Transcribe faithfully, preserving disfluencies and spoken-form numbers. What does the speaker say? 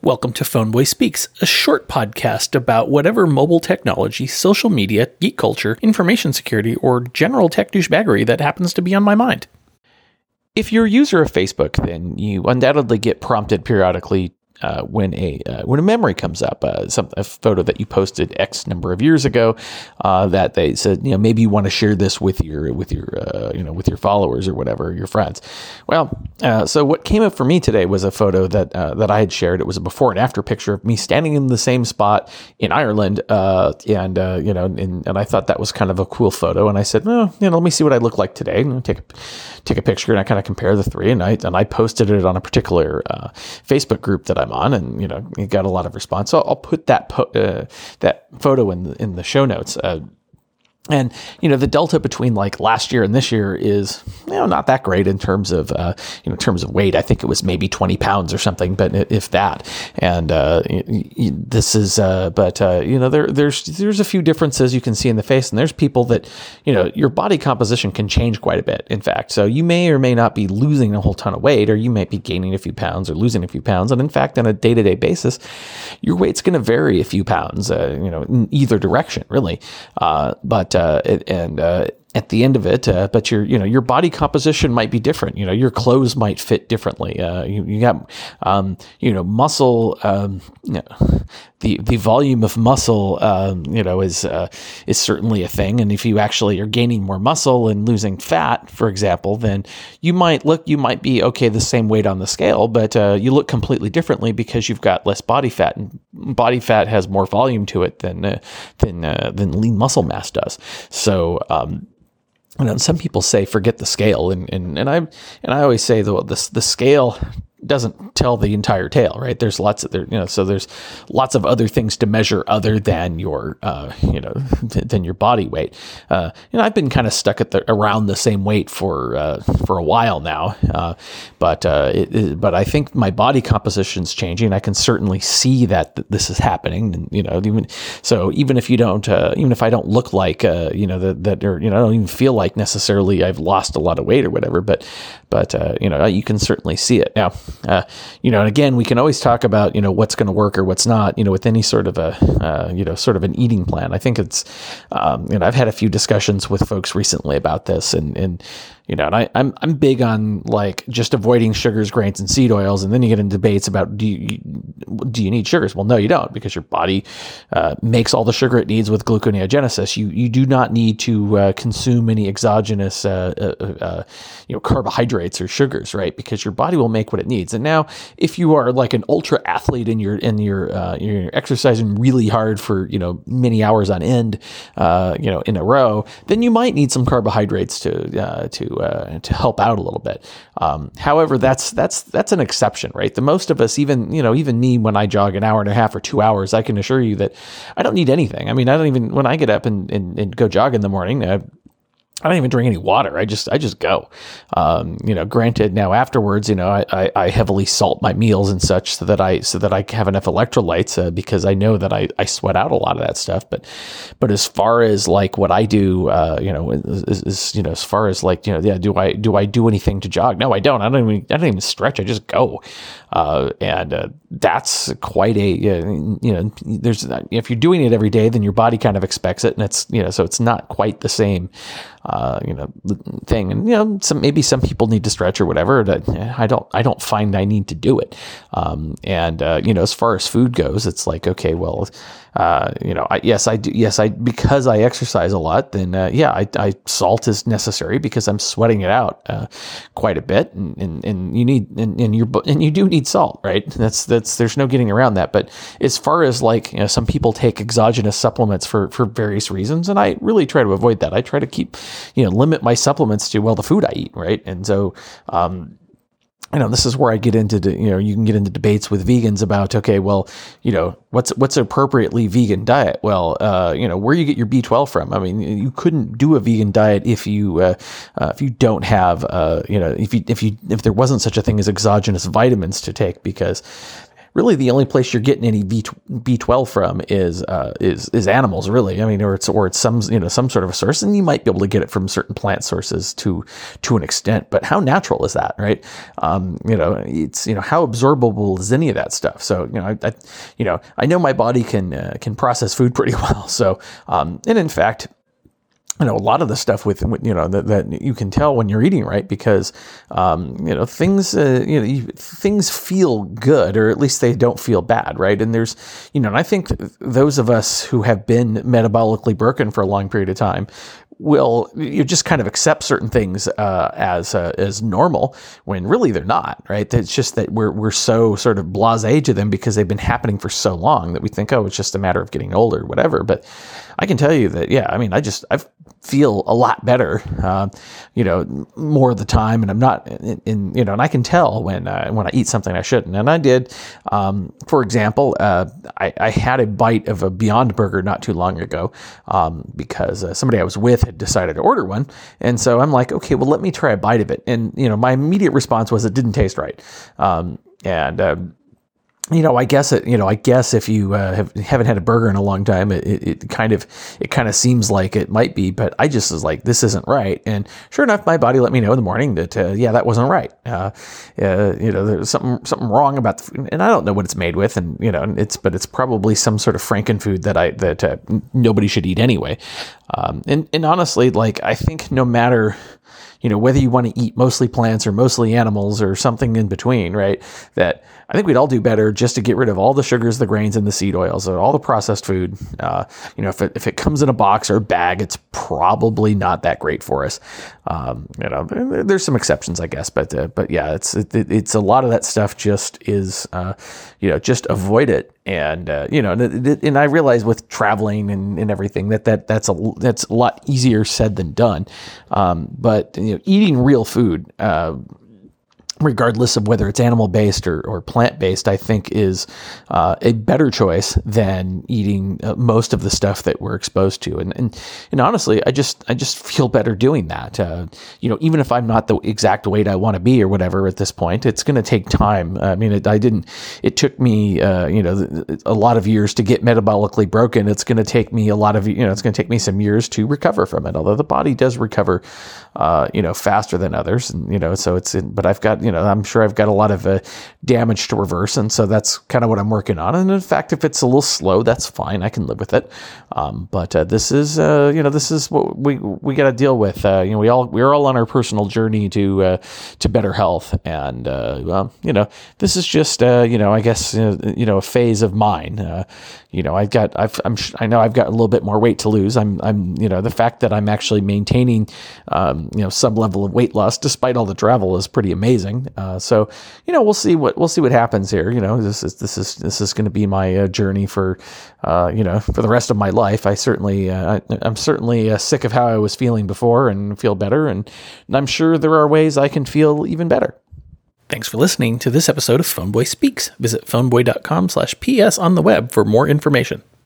Welcome to Phoneboy Speaks, a short podcast about whatever mobile technology, social media, geek culture, information security, or general tech douchebaggery that happens to be on my mind. If you're a user of Facebook, then you undoubtedly get prompted periodically Uh, when a uh, when a memory comes up, uh, some a photo that you posted X number of years ago, uh, that they said, you know, maybe you want to share this with your with your uh, you know with your followers or whatever, your friends. Well, uh, so what came up for me today was a photo that uh, that I had shared. It was a before and after picture of me standing in the same spot in Ireland, uh, and uh, you know, and, and I thought that was kind of a cool photo. And I said, well, you know, let me see what I look like today. And take a, take a picture, and I kind of compare the three, and I and I posted it on a particular uh, Facebook group that I'm on, and you know, it got a lot of response. So I'll put that po- uh, that photo in the, in the show notes. Uh, And, you know, the delta between like last year and this year is, you know, not that great in terms of, uh, you know, in terms of weight. I think it was maybe twenty pounds or something, but if that. And, uh, this is, uh, but, uh, you know, there, there's, there's a few differences you can see in the face, and there's people that, you know, your body composition can change quite a bit, in fact. So you may or may not be losing a whole ton of weight, or you might be gaining a few pounds or losing a few pounds. And in fact, on a day-to-day basis, your weight's going to vary a few pounds, uh, you know, in either direction, really. Uh, but, Uh, and uh, at the end of it, uh, but your, you know, your body composition might be different. You know, your clothes might fit differently. Uh, you, you got, um, you know, muscle. Um, you know, the the volume of muscle, um, you know, is uh, is certainly a thing. And if you actually are gaining more muscle and losing fat, for example, then you might look, you might be okay, the same weight on the scale, but uh, you look completely differently because you've got less body fat, and body fat has more volume to it than uh, than uh, than lean muscle mass does. So. Um, You know, some people say forget the scale, and and and I and I always say the the, the scale doesn't tell the entire tale, right? There's lots of there, you know, so there's lots of other things to measure other than your, uh, you know, than your body weight. Uh, you know, I've been kind of stuck at the around the same weight for uh, for a while now, uh, but uh, it, it, but I think my body composition's changing. I can certainly see that th- this is happening, and you know, even so, even if you don't, uh, even if I don't look like, uh, you know, that that or you know, I don't even feel like necessarily I've lost a lot of weight or whatever, but but uh, you know, you can certainly see it now. Uh, you know, and again, we can always talk about, you know, what's going to work or what's not, you know, with any sort of a, uh, you know, sort of an eating plan. I think it's, um, you know, I've had a few discussions with folks recently about this, and, and, you know, and I, I'm, I'm big on like just avoiding sugars, grains, and seed oils. And then you get into debates about, do you, do you need sugars? Well, no, you don't, because your body, uh, makes all the sugar it needs with gluconeogenesis. You, you do not need to, uh, consume any exogenous, uh, uh, uh, you know, carbohydrates or sugars, right? Because your body will make what it needs. And now if you are like an ultra athlete and you're, and you're, uh, you're exercising really hard for, you know, many hours on end, uh, you know, in a row, then you might need some carbohydrates to, uh, to, Uh, to help out a little bit. Um, however, that's that's that's an exception, right? The most of us, even you know, even me, when I jog an hour and a half or two hours, I can assure you that I don't need anything. I mean, I don't even when I get up and and, and go jog in the morning, I, I don't even drink any water. I just, I just go, um, you know, granted now afterwards, you know, I, I, I heavily salt my meals and such so that I, so that I have enough electrolytes, uh, because I know that I, I sweat out a lot of that stuff. But, but as far as like what I do, uh, you know, is, is, you know, as far as like, you know, yeah, do I, do I do anything to jog? No, I don't. I don't even, I don't even stretch. I just go. Uh, and, uh, that's quite a, uh, you know, there's, if you're doing it every day, then your body kind of expects it, and it's, you know, so it's not quite the same, uh, you know, thing. And, you know, some, maybe some people need to stretch or whatever. That I don't, I don't find I need to do it. Um, and, uh, you know, as far as food goes, it's like, okay, well, uh, you know, I, yes, I do. Yes, I, because I exercise a lot, then, uh, yeah, I, I, salt is necessary because I'm sweating it out, uh, quite a bit. And, and, and you need, and, and you and you do need salt, right? That's, that's, there's no getting around that. But as far as like, you know, some people take exogenous supplements for, for various reasons. And I really try to avoid that. I try to keep, you know, limit my supplements to, well, the food I eat, right? And so, um, you know, this is where I get into, you know, you can get into debates with vegans about, okay, well, you know, what's, what's an appropriately vegan diet? Well, uh, you know, where you get your B twelve from. I mean, you couldn't do a vegan diet if you, uh, uh, if you don't have, uh, you know, if you, if you, if there wasn't such a thing as exogenous vitamins to take, because really the only place you're getting any B twelve from is uh, is is animals, really. I mean, or it's or it's some you know some sort of a source, and you might be able to get it from certain plant sources to to an extent. But how natural is that, right? Um, you know, it's you know how absorbable is any of that stuff? So you know, I, I you know I know my body can uh, can process food pretty well. So um, and in fact. You know, a lot of the stuff with, you know, that, that you can tell when you're eating right because, um, you know, things, uh, you know, you, things feel good, or at least they don't feel bad, right? And there's, you know, and I think those of us who have been metabolically broken for a long period of time will you just kind of accept certain things uh, as uh, as normal when really they're not, right? It's just that we're we're so sort of blasé to them because they've been happening for so long that we think, oh, it's just a matter of getting older, whatever. But I can tell you that, yeah, I mean, I just I feel a lot better, uh, you know, more of the time, and I'm not in, in you know, and I can tell when uh, when I eat something I shouldn't, and I did. Um, for example, uh, I, I had a bite of a Beyond Burger not too long ago um, because uh, somebody I was with had decided to order one, and so I'm like, okay, well, let me try a bite of it, and you know, my immediate response was it didn't taste right, um, and. Uh, You know, I guess it. You know, I guess if you uh, have, haven't had a burger in a long time, it, it, it kind of it kind of seems like it might be. But I just was like, this isn't right. And sure enough, my body let me know in the morning that uh, yeah, that wasn't right. Uh, uh, you know, there's something something wrong about the food, and I don't know what it's made with. And you know, it's but it's probably some sort of frankenfood that I that uh, nobody should eat anyway. Um, and and honestly, like I think no matter. You know, whether you want to eat mostly plants or mostly animals or something in between, right? That I think we'd all do better just to get rid of all the sugars, the grains, and the seed oils, and all the processed food. Uh, you know, if it, if it comes in a box or a bag, it's probably not that great for us. Um, you know, there's some exceptions, I guess, but uh, but yeah, it's it, it's a lot of that stuff just is, uh, you know, just avoid it. And, uh, you know, and, and I realize with traveling and, and everything that, that that's a, that's a lot easier said than done. Um, but, you know, eating real food, uh, regardless of whether it's animal-based or, or plant-based, I think is uh, a better choice than eating uh, most of the stuff that we're exposed to. And, and and honestly, I just I just feel better doing that. Uh, you know, even if I'm not the exact weight I want to be or whatever at this point, it's going to take time. I mean, it, I didn't. It took me, uh, you know, a lot of years to get metabolically broken. It's going to take me a lot of, you know, it's going to take me some years to recover from it. Although the body does recover, uh, you know, faster than others, and you know, so it's. In, but I've got, you know, I'm sure I've got a lot of uh, damage to reverse, and so that's kind of what I'm working on. And in fact, if it's a little slow, that's fine. I can live with it. Um, but uh, this is, uh, you know, this is what we we got to deal with. Uh, you know, we all we're all on our personal journey to uh, to better health, and uh, well, you know, this is just, uh, you know, I guess uh, you know, a phase of mine. Uh, you know, I've got, I've, I'm, I know I've got a little bit more weight to lose. I'm, I'm, you know, the fact that I'm actually maintaining, um, you know, some level of weight loss despite all the travel is pretty amazing. Uh, so, you know, we'll see what we'll see what happens here. You know, this is this is this is going to be my uh, journey for, uh, you know, for the rest of my life. I certainly, uh, I, I'm certainly uh, sick of how I was feeling before and feel better, and, and I'm sure there are ways I can feel even better. Thanks for listening to this episode of Phoneboy Speaks. Visit phoneboy dot com slash P S on the web for more information.